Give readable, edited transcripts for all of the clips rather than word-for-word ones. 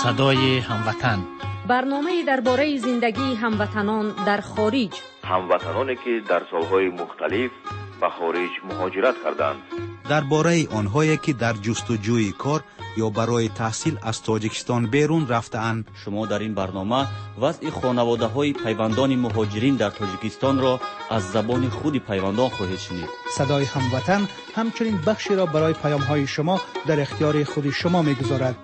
صدای هموطن، برنامه درباره زندگی هموطنان در خارج، هموطنانی که در سالهای مختلف به خارج مهاجرت کردند، درباره آنهایی که در جستجوی کار یا برای تحصیل از تاجیکستان بیرون رفته‌اند. شما در این برنامه وضع خانواده‌های پیوندان مهاجرین در تاجیکستان را از زبان خود پیوندان خواهید شنید. صدای هموطن همچنین بخشی را برای پیام‌های شما در اختیار خود شما می‌گذارد.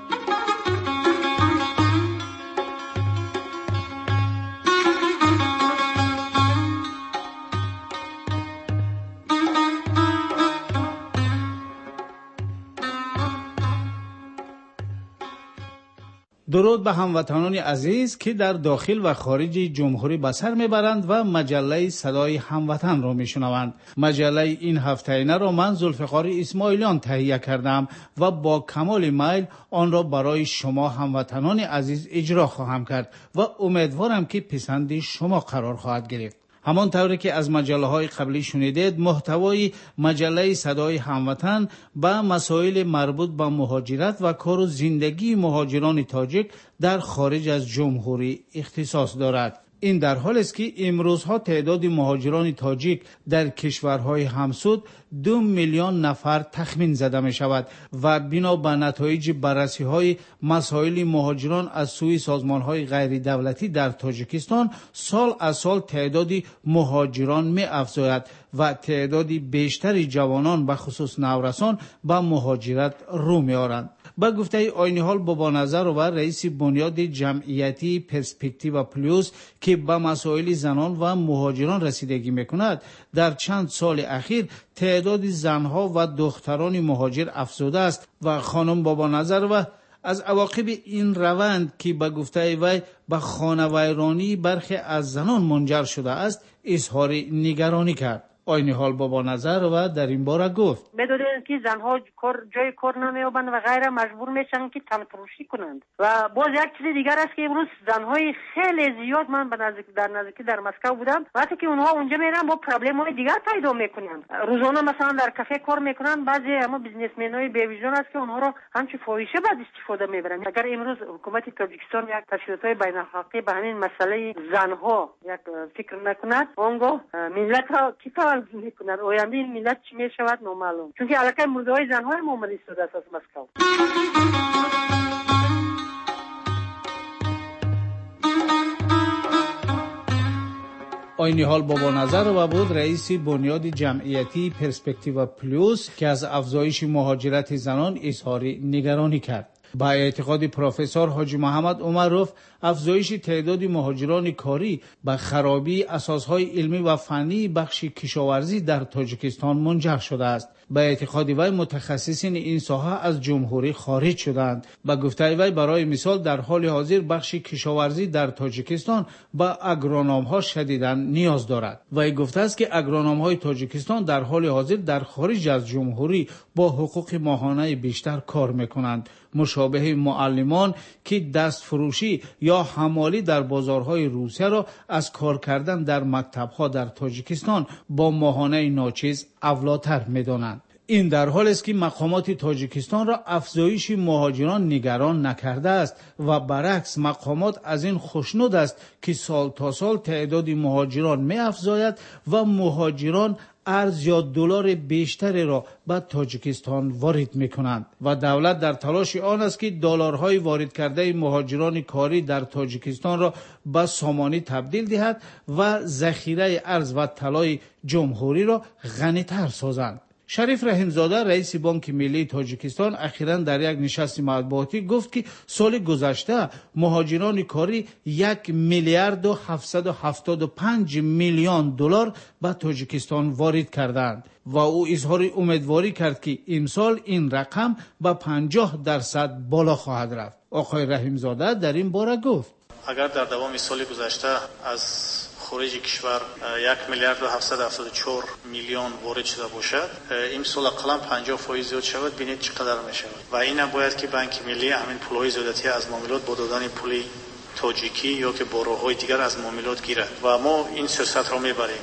درود به هموطنان عزیز که در داخل و خارج جمهوری به سر میبرند و مجله صدای هموطن را میشنوند. مجله این هفته‌ینه را من ذوالفقار اسماعیلیان تهیه کردم و با کمال میل آن را برای شما هموطنان عزیز اجرا خواهم کرد و امیدوارم که پسند شما قرار خواهد گرفت. همان طوری که از مجله‌های قبلی شنیدید، محتوای مجله صدای هموطن به مسائل مربوط به مهاجرت و کار و زندگی مهاجران تاجیک در خارج از جمهوری اختصاص دارد. این در حال است که امروزها تعداد مهاجران تاجیک در کشورهای همسود 2 میلیون نفر تخمین زده می شود و بنا به نتایج بررسی‌های مسائل مهاجران از سوی سازمان‌های غیر دولتی در تاجیکستان، سال از سال تعداد مهاجران می افزاید و تعداد بیشتری جوانان به خصوص نورسان به مهاجرت رو می آورند. با گفته عین حال بابا نظر و رئیس بنیاد جمعیتی پرسپکتیو پلوس که به مسائل زنان و مهاجران رسیدگی میکند، در چند سال اخیر تعداد زنها و دختران مهاجر افزوده است و خانم بابا نظر و از عواقب این روند که به گفته وی به خانوایرانی برخی از زنان منجر شده است اظهار نگرانی کرد. عین حال بابا نظر و در این باره گفت بدونید که زنها جای کار نمیابند و غیره مجبور میشن که تن فروشی کنند. و باز یک چیز دیگر است که امروز زنهای خیلی زیاد، من در مسکو بودم، وقتی که اونها اونجا میرن با پرابلم های دیگر پیدا میکنن. روزانه مثلا در کافه کار میکنن، بعضی اما بیزنسمن های بی‌وجدان است که اونها را همچی فاحشه بعد استفاده میبرن. اگر امروز حکومت تاجیکستان یک تشریفات بین الحقی به همین مسئله زنها یک فکر نکند، اونگاه ملت را کیفال میکنند. آینده این ملت چی میشود نامعلوم، چون که علاقه مردهای زنهای معامله شده است از مسکو. عین حال بابا نظر و بود رئیس بنیاد جمعیتی پرسپکتیو پلوس که از افزایش مهاجرت زنان اظهار نگرانی کرد. با اعتقاد پروفسور حاجی محمد عمروف، افزایش تعداد مهاجران کاری به خرابی اساسهای علمی و فنی بخش کشاورزی در تاجیکستان منجر شده است. به اعتقاد وی متخصصین این ساحه از جمهوری خارج شدند. به گفته وی برای مثال در حال حاضر بخش کشاورزی در تاجیکستان به اگرونوم‌ها شدیداً نیاز دارد. وی گفته است که اگرونوم‌های تاجیکستان در حال حاضر در خارج از جمهوری با حقوق ماهانه بیشتر کار می‌کنند، مشابه معلمان که دست فروشی یا حمالی در بازارهای روسیه را از کار کردن در مکتب‌ها در تاجیکستان با ماهانه ناچیز اولاتر می‌دانند. این در حال است که مقامات تاجیکستان را افزایش مهاجران نگران نکرده است و برعکس مقامات از این خوشنود است که سال تا سال تعداد مهاجران می افزاید و مهاجران ارز یا دلار بیشتری را به تاجیکستان وارد می‌کنند و دولت در تلاش آن است که دلارهای وارد کرده مهاجران کاری در تاجیکستان را به سامانی تبدیل دهد و ذخیره ارز و طلای جمهوری را غنی‌تر سازند. شریف رحیمزاده رئیس بانک ملی تاجیکستان اخیراً در یک نشست مطبوعاتی گفت که سال گذشته مهاجران کاری 1 میلیارد و 775 میلیون دلار به تاجیکستان وارد کردند و او اظهار امیدواری کرد که امسال این رقم به 50% بالا خواهد رفت. آقای رحیمزاده در این باره گفت اگر در دوام سال گذشته از خارج کشور 1 میلیارد و 774 میلیون وارد شده باشد، این سال اقلا 50% زیاد شود، بینید چقدر می شود. و این هم باید که بانک ملی همین پولهای زیادتی از معاملات با دادن پولی تاجیکی یا که با راه‌های دیگر از معاملات گیرد و ما این سیاست را میبریم.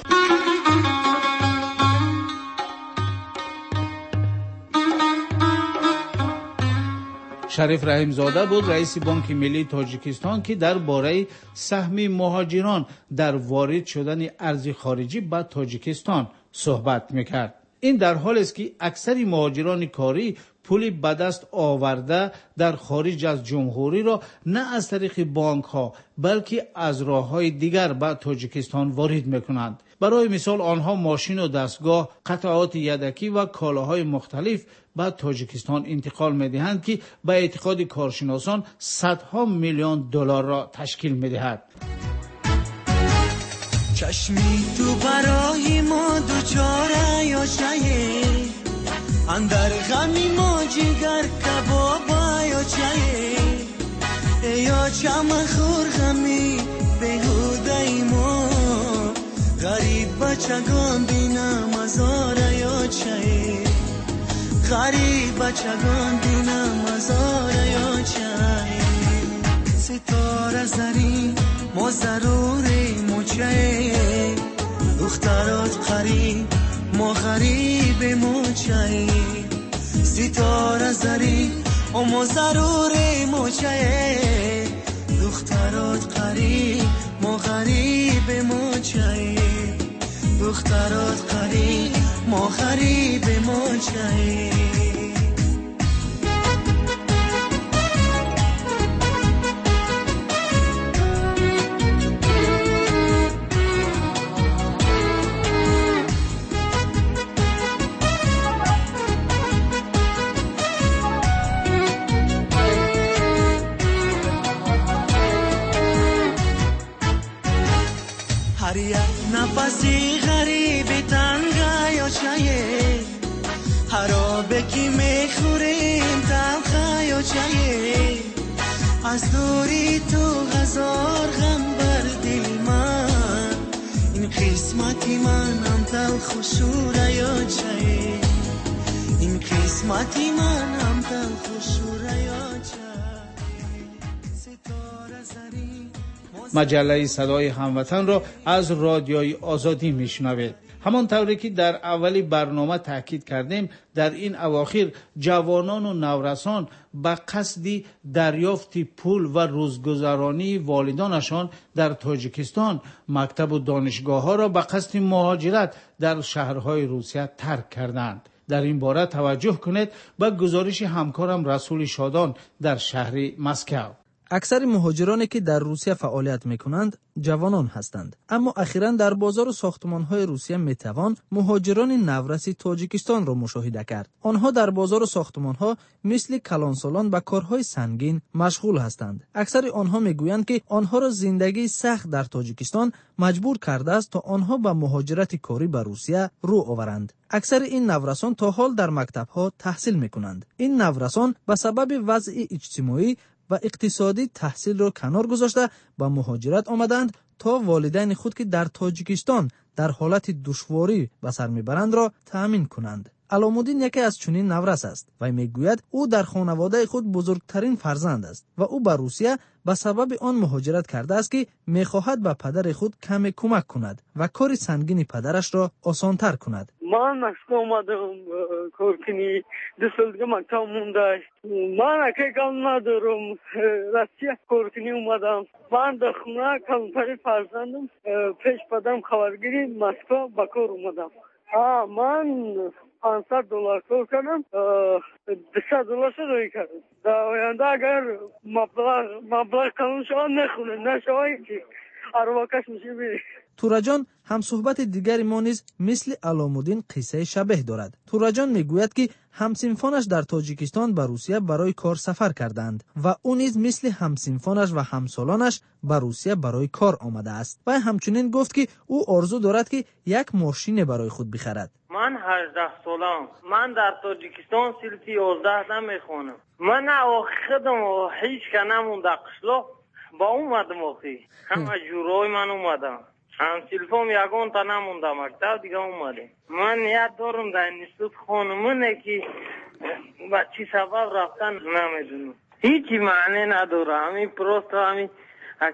شریف رحیمزاده بود رئیس بانک ملی تاجیکستان که درباره سهم مهاجران در وارد شدن ارز خارجی به تاجیکستان صحبت میکرد. این در حالی است که اکثر مهاجران کاری پولی به دست آورده در خارج از جمهوری را نه از طریق بانک ها بلکه از راه های دیگر به تاجیکستان وارد میکنند. برای مثال آنها ماشین و دستگاه، قطعات یدکی و کالاهای مختلف به تاجیکستان انتقال میدهند که به اعتقاد کارشناسان صدها میلیون دلار را تشکیل میدهد. چشمی تو برای ما دوچاره یا چایه، اندر غمی ما جگر کبابا یا چایه، یا چم خور غمی بهوده ما، غریب بچگان بینم ازاره یا چایه، غریب بچگان بینم ازاره یا چایه، ستاره زری ما ضروری موچه، دخترات قریب ما غریب موچه، ستاره زری ما ضروری موچه، دخترات قریب ما غریب موچه، دخترات قریب ما غریب موچه. هر یک نفسی غریب تنگا یا چایه، هر آبه که میخوریم تلخه یا چایه، از دوری تو هزار غم بر دل من، این قسمتی منم تلخ و شوره یا چایه، این قسمتی منم تلخ و شوره یا چایه، ستاره زری. مجله صدای هموطن را از رادیوی آزادی میشنوید. همان طوری که در اولی برنامه تاکید کردیم، در این اواخر جوانان و نورسان به قصد دریافت پول و روزگذرانی والدانشان در تاجیکستان مکتب و دانشگاه ها را به قصد مهاجرت در شهرهای روسیه ترک کردند. در این باره توجه کنید به گزارش همکارم رسول شادان در شهر مسکو. اکثر مهاجرانی که در روسیه فعالیت میکنند جوانان هستند، اما اخیراً در بازار و ساختمان‌های روسیه میتوان مهاجران نورس تاجیکستان را مشاهده کرد. آنها در بازار و ساختمان‌ها مثل کلانسالان به کارهای سنگین مشغول هستند. اکثر آنها میگویند که آنها را زندگی سخت در تاجیکستان مجبور کرده است تا آنها به مهاجرت کاری به روسیه رو آورند. اکثر این نورسان تا حال در مکتب‌ها تحصیل میکنند. این نورسان به سبب وضع اجتماعی و اقتصادی تحصیل را کنار گذاشته به مهاجرت آمدند تا والدین خود که در تاجیکستان در حالت دشواری به سر میبرند را تأمین کنند. علام‌الدین یکی از چنین نورس است و میگوید او در خانواده خود بزرگترین فرزند است و او به روسیه به سبب آن مهاجرت کرده است که میخواهد به پدر خود کمی کمک کند و کار سنگین پدرش را آسانتر کند. من مسکو اومدم کار کنی، دو سال دیگه مکتب مونده. من اگه کم ندارم، روسیه کار کنی اومدم. من در خونه کمتر فرزندم، پیش پدرم خبرگیری مسکو با کار اومدم. من $500 کار کردم، $200 شده کردم. در آینده اگر مبلغ کامل شما نخونه نشوایی که ارواکش میشه بیری. توراجان هم صحبت دیگری ما نیز مثل علام‌الدین قصه شبه دارد. توراجان میگوید که همسنفانش در تاجیکستان به روسیه برای کار سفر کردند و او نیز مثل همسنفانش و همسالانش به روسیه برای کار آمده است. و همچنین گفت که او آرزو دارد که یک ماشین برای خود بخرد. من 18 سالم. من در تاجیکستان سلفی 11 میخوانم. من خودم هیچ که نمونده قشلاق با اومدم آخی. همه جورای من اومدم. هم سلفام یکان تا نمونده مکتب دیگه اومده. من یاد دارم در انستیتوت خانمونه که با چی سبب رفتن نمیدونم. هیچی معنی نداره. همین پروست همین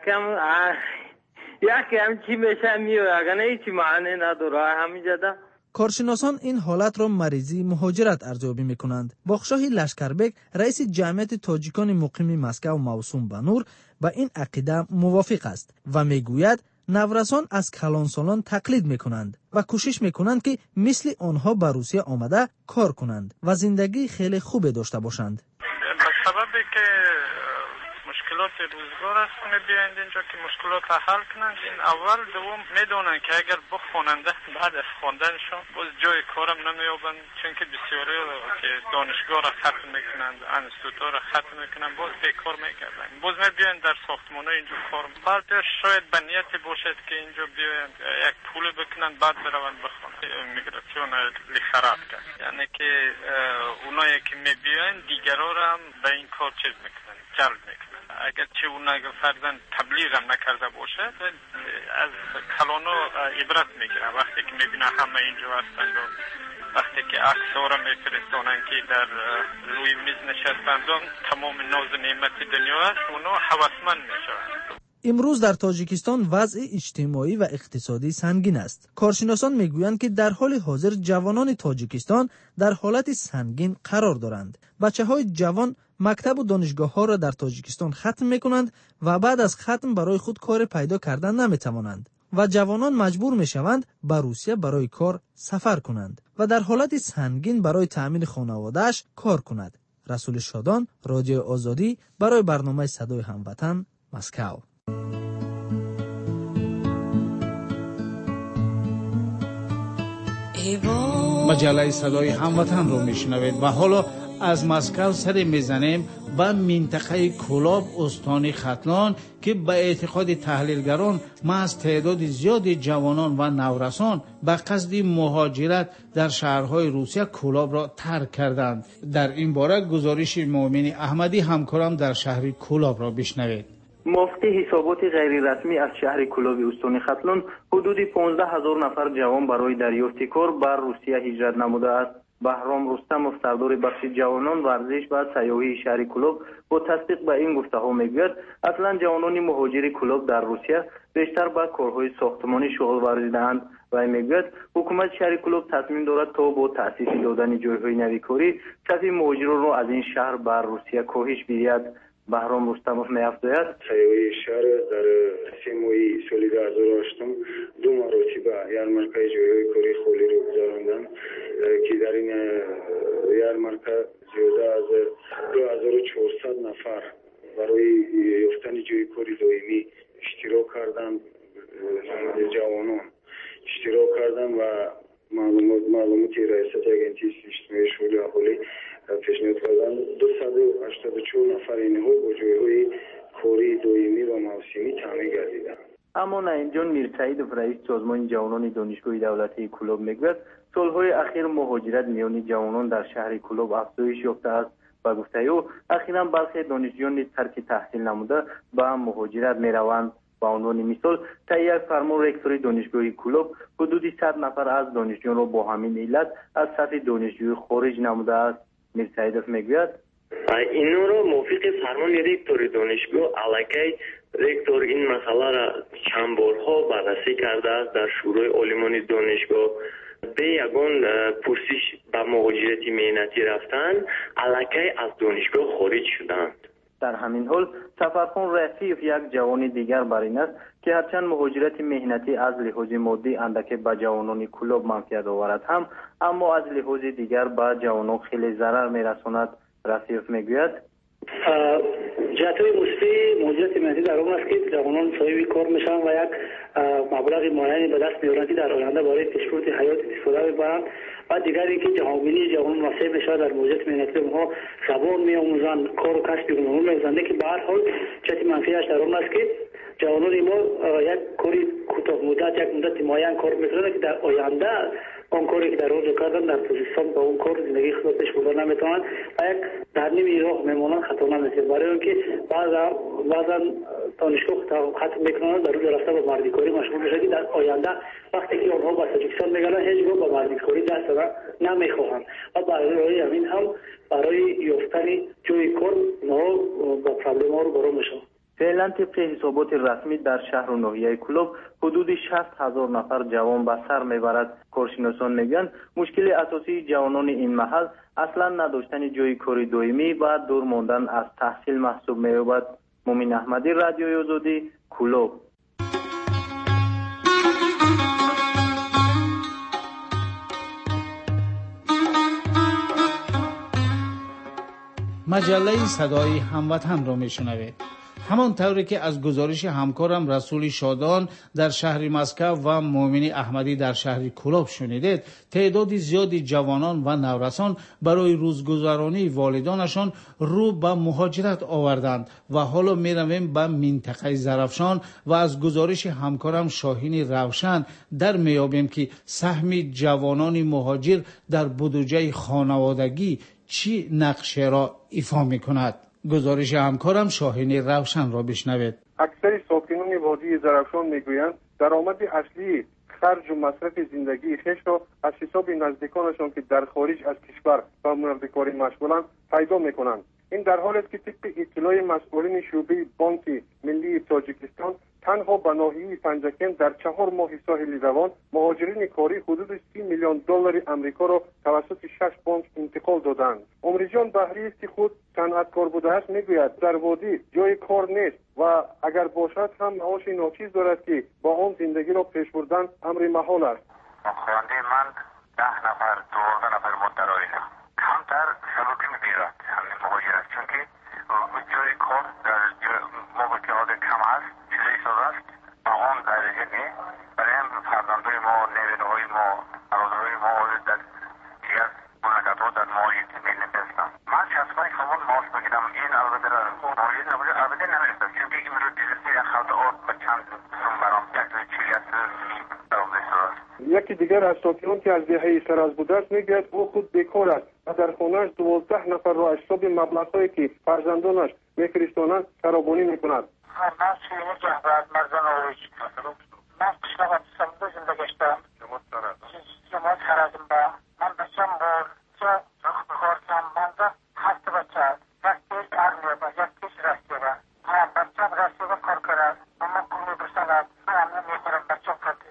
یکی هم چی بشه میوه. اگر نه هیچی معنی نداره. همین جدا کارشناسان این حالت را مریضی مهاجرت ارزیابی می‌کنند. باخشاهی لشکربک، رئیس جمعیت تاجیکان مقیم مسکو موسوم به نور، با این عقیده موافق است و میگوید نورسان از کلانسالان تقلید میکنند و کوشش میکنند که مثل آنها به روسیه آمده کار کنند و زندگی خیلی خوب داشته باشند. به سببی که مشکلات روزگار است می‌بینید اینجا که مشکلات حل کنند، این اول دوم میدونن که اگر بخوننده بعد از خواندنشون باز جای کارم نمیابند، چون که بسیاری که دانشگاه را ختم میکنند، انستیتوت را ختم میکنند، باز بیکار میگردند. باز میبینید در ساختمان اینجا کار، بعدش شاید به نیتی باشد که اینجا بیاین یک پول بکنند بعد بروند بخونند. میگراسیون خراب کرد، یعنی که اونایی که میبینید دیگران را هم به این کار چیز میکنند، جلب میکنند. اگر چه اون فرزند تبلیغ هم نکرده باشه از کلانا عبرت میگیره. وقتی که میبینه همه اینجا هستند و وقتی که عکس‌ها را میفرستانند که در روی میز نشستند تمام ناز نعمت دنیا است، اونا هوسمند میشوند. امروز در تاجیکستان وضع اجتماعی و اقتصادی سنگین است. کارشناسان میگویند که در حال حاضر جوانان تاجیکستان در حالت سنگین قرار دارند. بچه‌های جوان مکتب و دانشگاه‌ها را در تاجیکستان ختم می‌کنند و بعد از ختم برای خود کار پیدا کردن نمی‌توانند و جوانان مجبور می‌شوند به روسیه برای کار سفر کنند و در حالت سنگین برای تأمین خانواده‌اش کار کند. رسول شادان، رادیو آزادی، برای برنامه صدای هموطن، مسکو. مجله صدای هموطن رو میشنوید و حالا از مسکو سر میزنیم به منطقه کولاب استان ختلان که به اعتقاد تحلیلگران محض تعداد زیاد جوانان و نورسان به قصد مهاجرت در شهرهای روسیه کولاب را ترک کردند. در این باره گزارش مؤمن احمدی همکارم در شهر کولاب را بشنوید. مفتی حسابات غیر رسمی از شهر کولاب استان ختلان حدود 15,000 نفر جوان برای دریافت کار بر روسیه هجرت نموده است. بهرام رستمov سردار بخش جوانان ورزش و سیاحی شهر کولاب با تصدیق به این گفته‌ها میگوید اصلا جوانان مهاجر کولاب در روسیه بیشتر به کارهای ساختمانی شغل ورزیده‌اند و میگوید حکومت شهر کولاب تصمیم دارد تا با تأسیس دادن جایهای نویکاری صف مهاجران را از این شهر بر روسیه کاهش بدهد. بهرام رستمov می‌افزاید سیاحی شهر در 3 ماه سال 2008 دو مرتبه یارمارکه جایهای کاری خالی را گذراندند که در این یارمارکه زیاده از 2400 نفر برای یافتن جای کاری دائمی اشتراک کردند. جوانان اشتراک کردند و معلوماتی ریاست اجنسی اجتماعی شغلی اهالی پیشنهاد کردند. 284 نفر اینها با جایهای کاری دائمی و موسمی تامین گردیدند. اما نعیمجان میرسعیدov رئیس سازمان جوانان دانشگاه دولتی کولاب میگوید سالهای اخیر مهاجرت میان جوانان در شهر کولاب افزایش یافته است و گفته او اخیراً برخی دانشجویان نیز ترک تحصیل نموده به مهاجرت میروند. به عنوان مثال طی یک فرمان رکتور دانشگاه کولاب حدود 100 نفر از دانشجویان را با همین علت از صف دانشجوی خارج نموده است. میرسعیدov میگوید اینو رو موافق فرمان رکتور دانشگاه علاقه رکتور این مسئله را چند بارها بررسی کرده است. در شورای عالمان دانشگاه به یگان پرسش به مهاجرت مهنتی رفتن علاقه از دانشگاه خارج شدند. در همین حال سفرخان رفیق یک جوان دیگر بر این است که هرچند مهاجرت مهنتی از لحاظ مادی اندک به جوانان کولاب منفعت آورد هم اما از لحاظ دیگر به جوانان خیلی ضرر میرساند. رفیق میگوید جهت‌های مثبت مهاجرت مهنتی در اون است که جوانان صاحب کار میشن و یک مبلغ معینی به دست میارن که در آینده برای پیشبرد حیات استفاده ببرن و دیگر اینکه جهانبینی جوانان وسیع بشه در مهاجرت مهنتی اونها زبان میآموزن کار و کسب اونها می‌آموزن که به هر حال جهت منفیش در اون است که جوانان ما یک کاری کوتاه مدت یک مدت معین کار می‌کنن که در آینده اون کاری که در اونجا کردن در پوزیشن با اون کار زندگی خود پیش بردن نمیتونن و یک در نیمی راه میمونن خطا نمیشه. برای اینکه بعضا دانشگاه ختم میکنن در اونجا رفته به مردیکاری مشغول میشه که در آینده وقتی که اونها به تاجیکستان میگردن هیچ گاه به مردیکاری دست نمیخواهند و برای همین هم برای یافتن جای کار ما با پرابلم ها رو برو میشن. فعلا طبق حسابات رسمی در شهر و ناحیه کلوب حدود 60,000 نفر جوان به سر میبرد. کارشناسان میگن مشکل اساسی جوانان این محل اصلا نداشتن جای کاری دائمی و دور ماندن از تحصیل محسوب مییابد. مومن احمدی، رادیوی آزادی، کلوب. مجله صدای هموطن را میشنوید. همان طوری که از گزارش همکارم رسول شادان در شهر مسکو و مومن احمدی در شهر کلوب شنیدید، تعداد زیادی جوانان و نورسان برای روزگذرانی والدانشان رو به مهاجرت آوردند و حالا میرویم به منطقه زرافشان و از گزارش همکارم شاهین روشن در میابیم که سهم جوانان مهاجر در بودجه خانوادگی چی نقشه را ایفا میکند. گزارش همکارم شاهین روشن را بشنوید. اکثر ساکنان وادی زرافشان میگویند درآمد اصلی خرج و مصرف زندگی خویش را از حساب نزدیکانشان که در خارج از کشور و مردکاری مشغولند پیدا میکنند. این در حالی است که طبق اطلاع مسئولین شعبه بانک ملی تاجیکستان تنها به ناحیه پنجکن در 4 ماه ساحل روان مهاجرین کاری حدود 30 میلیون دلار آمریکا را توسط 6 بانک انتقال دادند. عمریجان بهری است که خود صنعتکار بوده است میگوید در وادی جای کار نیست و اگر باشد هم معاش ناچیز دارد که با آن زندگی را پیش بردن امر محال است. خانواده من 10 نفر 12 نفر متراینم کمتر سبکی میگیرد همین مهاجرت، چون که جای کار در موقعیت کم است چیزی ساده است با آن درجه نی برای هم فرزندهای ما نوینهای ما برادرهای ما در چی از مملکت‌ها در مهاجرت می‌نشستند. من شخصا همون معاش بگیرم این البته مهاجرت نباشه البته نمی‌رسد، چون که امروز دیگه یک خلطه آرد به چند سوم برام 140 برآمده شده است. یکی دیگر از ساکنان که از دهه سرز بوده است میگوید او خود بیکار است و در خانه‌اش 12 نفر را از حساب مبلغ‌هایی که فرزندانش میفرستانند سرابانی میکند. من شیرینی که از مرزان آویج من قشنه سمدو زندگی اشتم جماعت خرازم با من بچم بار چه کارتم من ده 7 بچه یک آرمیه با یک راستی با بچم راستی با کار کرد اما کنی برسند همه میخورم بچم کرده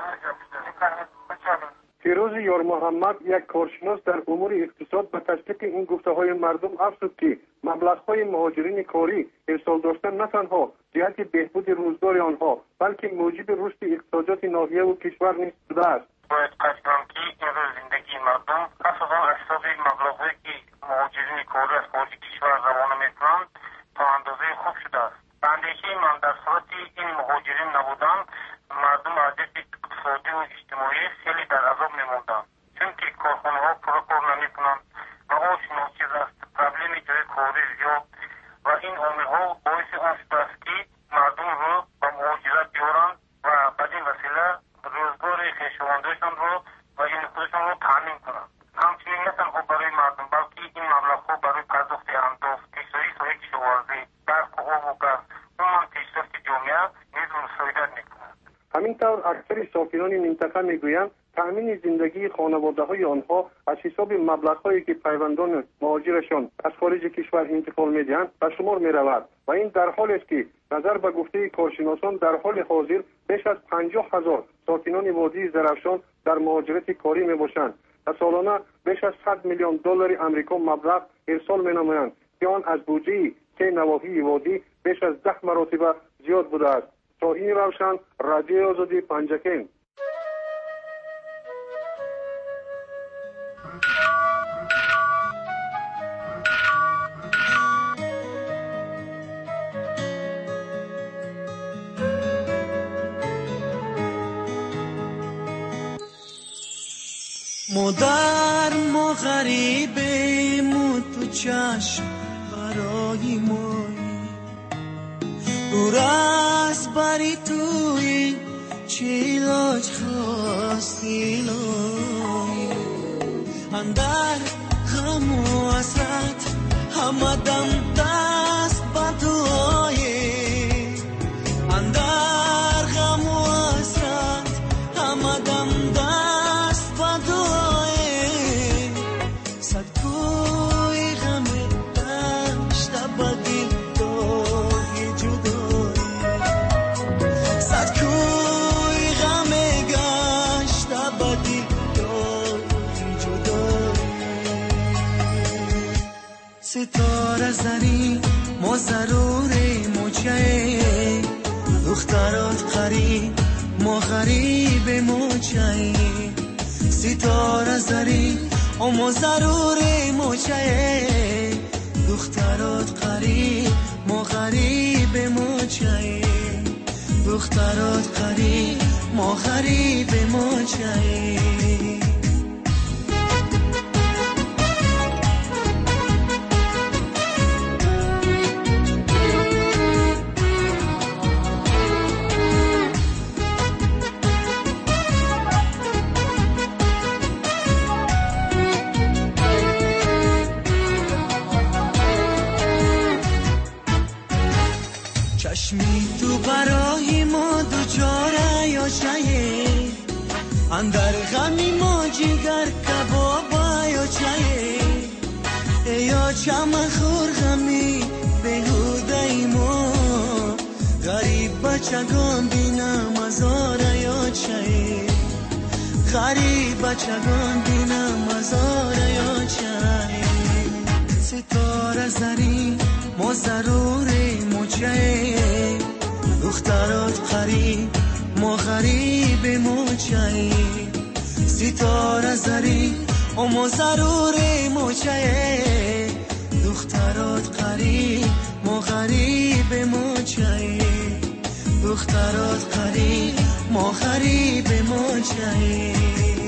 فیروز یار محمد یک کارشناس در امور اقتصاد به تصدیق این گفته‌های مردم افزود که مبلغ‌های مهاجرین کاری ارسال داشتن نه تنها جهت بهبود روزگار آنها بلکه موجب رشد اقتصادیات ناحیه و کشور نیز بوده است. باید قصدم که امروز زندگی مردم خاصتا از حساب مبلغ‌هایی که مهاجرین کاری از خارج کشور روانه می‌کنند تا اندازه خوب شده است. به اندیشه من در صورتی این مهاجرین نبودند مردم از اقتصادی و اجتماعی خیلی در عذاب می‌ماندند، چون که کارخانه‌ها پورا کار نمی‌کنند و آش ناچیز است، پرابلم جای کاری زیاد و این عامل‌ها باعث آن شده است که مردم رو به مهاجرت بیارند و بدین وسیله روزگار خویشاوندهایشان رو و این خودشان رو تامین کنند. همچنین نه تنها برای مردم بلکه این مبلغ‌ها برای پرداخت اهداف کشوری ساحل کشاورزی برق و آب و گاز عموما پیشرفت جامعه نیز مساعدت می‌کند. همینطور اکثر ساکنان منطقه میگویند تأمین زندگی خانواده‌های آنها از حساب مبلغ‌هایی که پیوندان مهاجرشان از خارج کشور انتقال می‌دهند به شمار می‌رود و این در حالی است که نظر به گفته کارشناسان در حال حاضر بیش از 50,000 ساکنان وادی زرافشان در مهاجرت کاری میباشند و سالانه بیش از 100 میلیون دلار آمریکا مبلغ ارسال می‌نمایند که آن از بودجه که نواحی وادی بیش از 10 مرتبه زیاد بوده است. شاهین روشن، رادیوی آزادی، پنجکن. مادر ما غریبیم و تو چشم برای مایی دور از بری توی چه علاج خواستی لایی اندر غم و حسرت همه دم دست به دعایی اندر غم و حسرت همه دم دست به دعایی صد کوی غم دشت به دل دای جدا ستاره زنی ما ضرور موچه دخترات قریب ما غریب موچه ستاره زنی ما ضرور موچه دخترات قریب ما غریب موچه دخترات قریب ما غریب موچه چشمی تو برای ما دوچاره یا چایه اندر غمی ما جگر کبابا یا چایه یا چم خور غمی بهوده ای ما غریب بچگان بینم ازاره یا چایه غریب بچگان بینم ازاره یا چایه ستاره زری ما ضرور موچه دخترات قریب ما غریب موچه ستاره زری ما ضرور موچه دخترات قریب ما غریب موچه دخترات قریب ما غریب موچه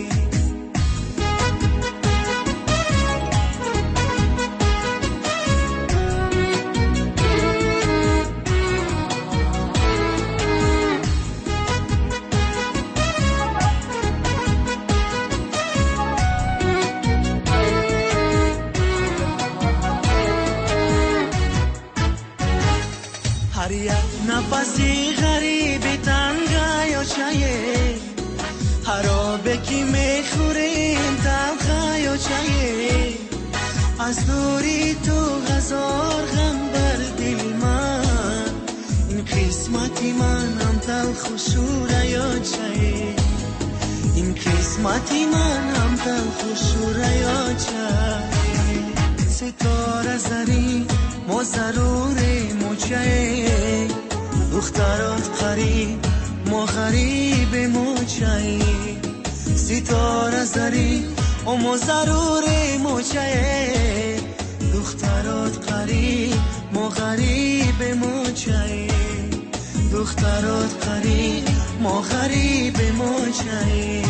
نفسی غریب تنگا یا چایه حرابه کی میخوریم تلخا یا چایه از دوری تو غزار غم بر دل من این قسمتی منم تلخ و شوره یا چایه این قسمتی منم تلخ و شوره یا چایه ستاره زری ما ضرور موچه دخترات قریب ما غریب موچه ستاره زری ما ضرور موچه دخترات قریب ما غریب موچه دخترات قریب ما غریب موچه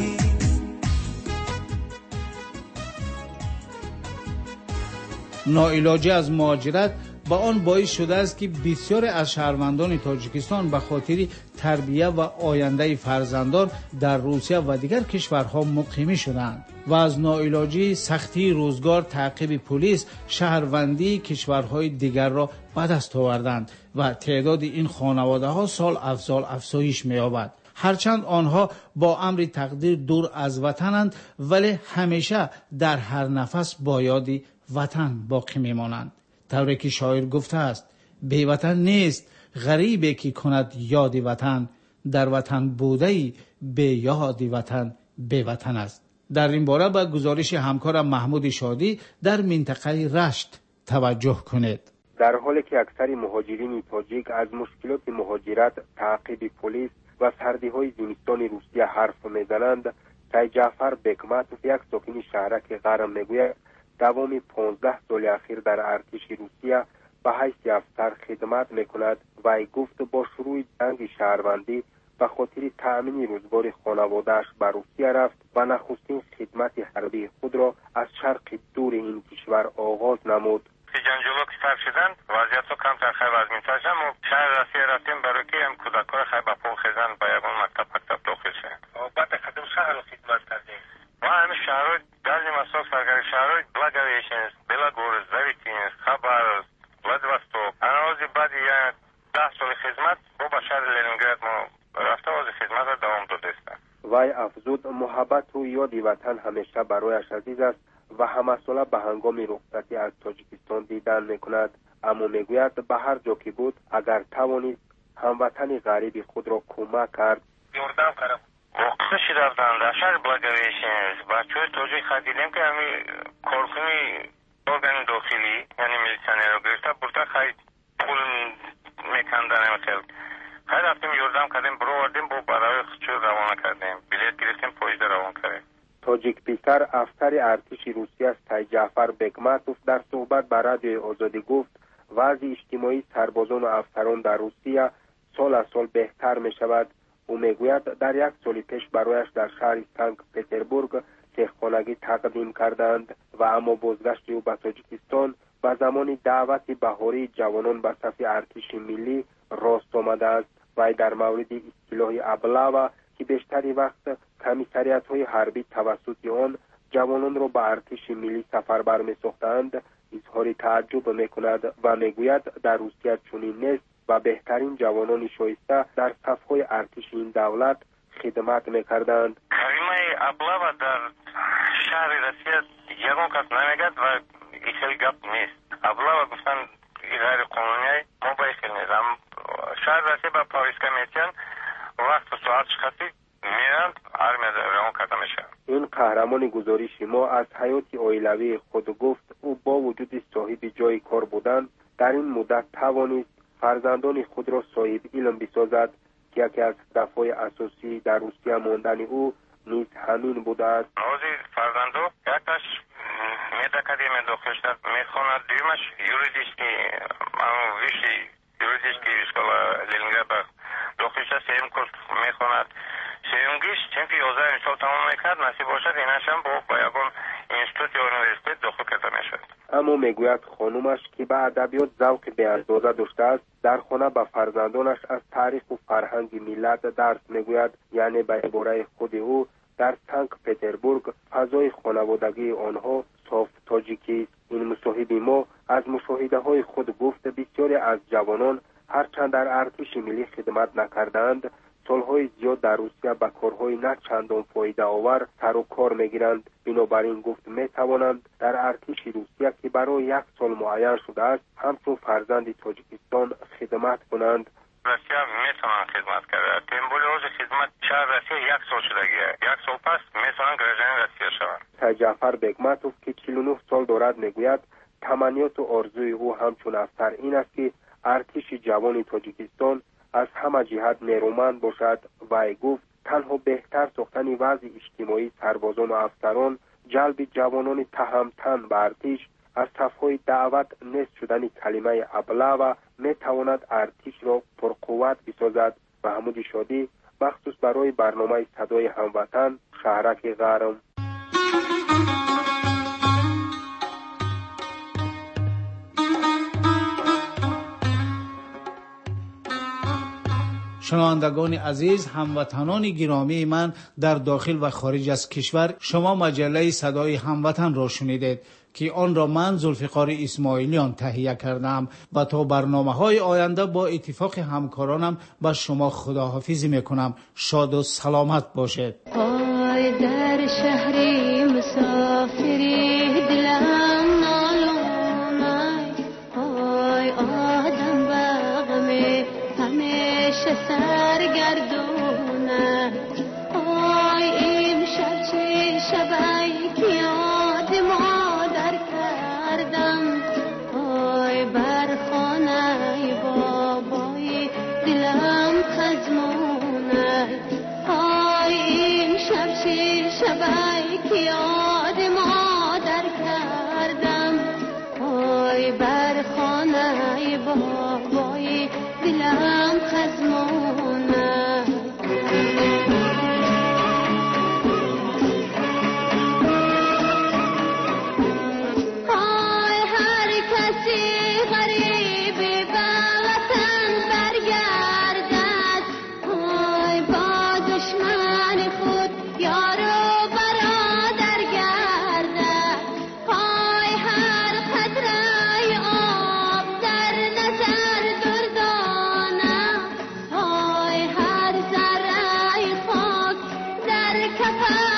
ناعلاجی از مهاجرت با آن باعث شده است که بسیاری از شهروندان تاجیکستان به خاطر تربیت و آینده فرزندان در روسیه و دیگر کشورها مقیم شدند و از ناعلاجی سختی روزگار تعقیب پلیس شهروندی کشورهای دیگر را به دست آوردند و تعداد این خانواده ها سال افزایش می‌یابد. هرچند آنها با امر تقدیر دور از وطنند ولی همیشه در هر نفس با یاد وطن باقی میمانند. طوری که شاعر گفته است بی وطن نیست غریبی که کند یاد وطن در وطن بوده‌ای به یاد وطن به وطن است. در این باره به گزارش همکارم محمود شادی در منطقه رشت توجه کنید. در حالی که اکثر مهاجرین تاجیک از مشکلات مهاجرت تعقیب پلیس و سردی‌های زمستان روسیه حرف می‌زنند، سید جعفر بکمتوف یک ساکن شهرک غرم میگوید دوام 15 سال اخیر در ارتش روسیه به حیث افسر خدمت میکند و ای گفت با شروع جنگ شهروندی به خاطر تأمین روزگار خانواده‌اش به روسیه رفت و نخستین خدمت حربی خود را از شرق دور این کشور آغاز نمود. جنجالا که سر شدن وضعیت ها کمتر خیلی از میتاشم و شهر رسیه رفتیم برای که هم کودکان خیلی با پول خیزن با یکون مکتب داخل شد. بعد کدوم شهر رو خدمت کردیم؟ ما همه شهرهای بعضی مساق سرگری شهرهای بلاگویشنز، بلاگورز، زویتینز، خبرز، ولاجوستوک. انالوزی بعد 10 سال خدمت با شهر لنینگراد ما رفته از خدمت را دوام داده است. وی افزود محبت و یاد وطن همیشه برایش عزیز است و همه ساله به هنگام رخصتی از تاجیکستان دیدن میکند، اما میگوید به هر جا که بود اگر توانید هموطن غریب خود را کمک کرد یاردم کردم. وقتشی رفتم در شهر بلاگویشنز بچه های تاجیک خدیدیم که همی کارخونی ارگان داخلی یعنی میلیسانی رو گرفته برده خیلی پول میکندن خیلی رفتیم یردم کردیم برو وردیم با برای خودشو روانه کردیم بلیت گرفتیم پویزده روان کردیم. تاجیک پیکر افسر ارتش روسیه سای جعفر بکماتوف در صحبت با رادیوی آزادی گفت وضع اجتماعی سربازان و افسران در روسیه سال از سال بهتر می شود. او میگوید در یک سال پیش برایش در شهر سنت پترزبورگ سیخخانگی تقدیم کردند و اما بازگشت او به تاجیکستان و زمان دعوت بهاری جوانان به صف ارتش ملی راست آمده است. و در مورد اصطلاح ابلاوا که بیشتری وقت کمیسریات‌های حربی توسط آن جوانان را به ارتش ملی سفربر می‌ساختند اظهار تعجب می‌کند و میگوید در روسیه چنین نیست و بهترین جوانان شایسته در صف‌های ارتش این دولت خدمت می‌کردند. کلمه ابلاوا در شهر روسیه یگان کس نمیگد و خیلی گپ نیست. ابلاوا گفتن غیر قانونی ما باید نیستم. شهر روسیه با پاریسکا میتین وقت و ساعت شخصی میرند آرمیا روان کرده میشه. این قهرمان گزارش ما از حیات عائلوی خود گفت او با وجود صاحب جای کار بودن در این مدت توانست فرزندان خود را صاحب علم بسازد که یکی از هدفهای اساسی در روسیه ماندن او نیز همین بوده است. روزی فرزندو یکش میدکدیم داخلشت میخواند دیمش یوریدیسکی ویشی یوریدیسکی اسکولا لنینگراد داخلشت سیم کورس میخواند سیمگیش چنفی 11 سال تمام میکرد نصیب باشد اینشم با یکون اینستیتوت یا یونیورسیته داخل کرده میشد. اما میگوید خانومش که به ادبیات ذوق بی‌اندازه داشته است در خانه به فرزندانش از تاریخ و فرهنگ ملت درس میگوید. یعنی به عباره خود او در سنت پترزبورگ فضای خانوادگی آنها صاف تاجیکی است. این مصاحب ما از مشاهده های خود گفت بسیاری از جوانان هرچند در ارتش ملی خدمت نکردند سالهای زیاد در روسیه به کارهای نه چندان فایده آور سر و کار میگیرند. بنابراین گفت میتوانند در ارتش روسیه که برای یک سال معین شده است همچون فرزند تاجیکستان خدمت کنند. روسیه میتونن خدمت کرده. تیمبول روز خدمت شهر روسیه یک سال شدگیه. یک سال پس میتونن گراجان روسیه شوند. سای جعفر بکماتوف که 49 سال دارد میگوید تمنیات و آرزوی او همچون افسر این است که ارتش جوان تاجیکستان از همه جهت نیرومند باشد و ای گفت تنها بهتر ساختن وضع اجتماعی سربازان و افسران جلب جوانان تهمتن به ارتش از صفهای دعوت نصف شدن کلمه ابلاوا میتواند ارتش را پرقوت بسازد. محمود شادی مخصوص برای برنامه صدای هموطن شهرک غرم. شنوندگان عزیز، هموطنان گرامی من در داخل و خارج از کشور، شما مجله صدای هموطن را شنیدید که آن را من ذوالفقار اسماعیلیان تهیه کردم و تا برنامه‌های آینده با اتفاق همکارانم با شما خداحافظی میکنم. شاد و سلامت باشید. در شهری مسافری دلم نالونه های آدم بغمه همیشه سرگردونه های امشب چه شبایی که یاد مادر کردم های برخانه بابای دلم خزمونه های امشب چه شبایی که یاد مادر کردم های برخانه بابای دلم خزمونه های هر کسی غریبی به وطن برگردد های با دشمن خود یار و برادر گردد های هر قطره آب در نظر دردانه های هر ذره خاک در کفن